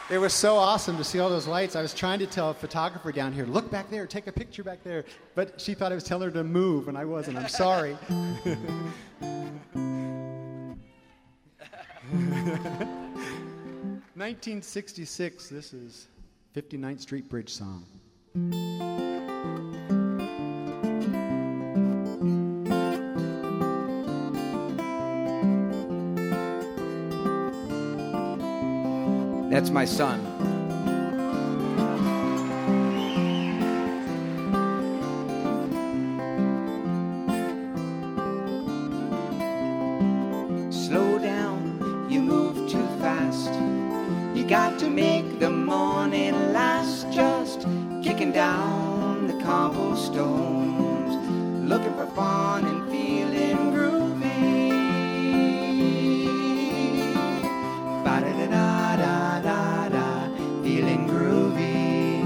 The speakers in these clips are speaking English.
It was so awesome to see all those lights. I was trying to tell a photographer down here, look back there, take a picture back there. But she thought I was telling her to move, and I wasn't. I'm sorry. 1966, this is 59th Street Bridge song. That's my son. Slow down, you move too fast. You got to make the morning last. Just kicking down the cobblestones, looking for fun and feeling groovy. Ba-da-da-da-da-da, feeling groovy.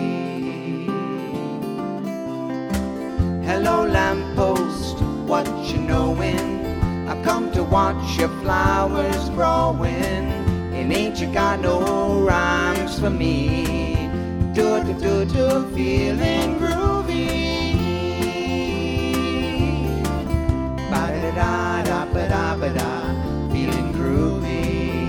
Hello lamppost, what you knowin'? I've come to watch your flowers growing, and ain't you got no rhymes for me? Do-do-do-do, feeling groovy. Ba-da-da-da-ba-da-ba-da, feeling groovy.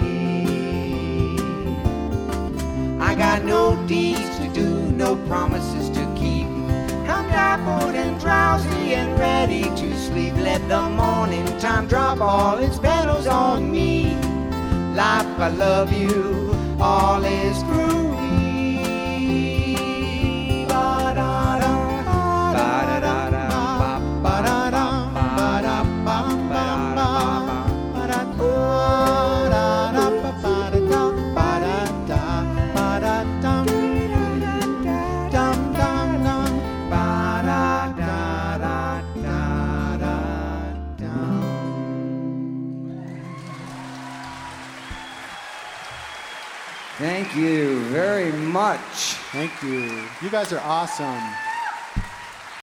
I got no deeds to do, no promises to keep. I'm dappled and drowsy and ready to sleep. Let the morning time drop all its petals on me. Life, I love you, all is groovy. Ba-da-da, ba-da-da-da, ba-da-da, ba-da-da, ba-da-da, Thank you very much. Thank you. You guys are awesome.